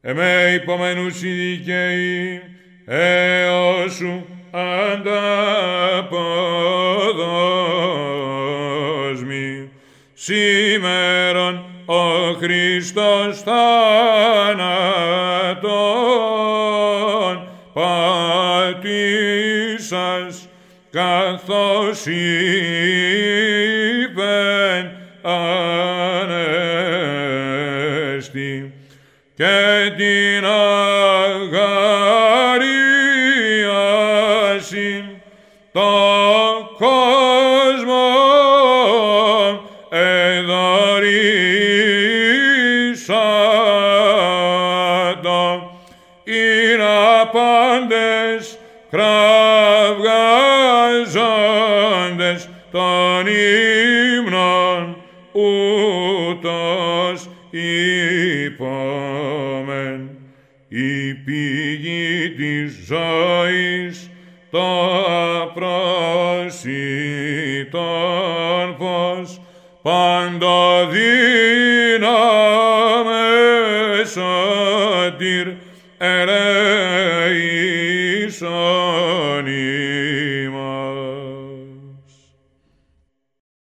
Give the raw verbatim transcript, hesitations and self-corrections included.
εμέ υπομενούς οι δικαίοι, έως σου ανταποδόσμοι. Σήμερον ο Χριστός θάνατον πατήσας, καθώς είπεν ανέστη, και την αγαρίαση το κόσμο εδωρήσατο, είναι πάντες κραυγάζοντες των ύμνων ούτως είπομεν. Η πηγή της ζωής, το απρόσιτον φως, παντοδύναμε σωτήρ ελέησον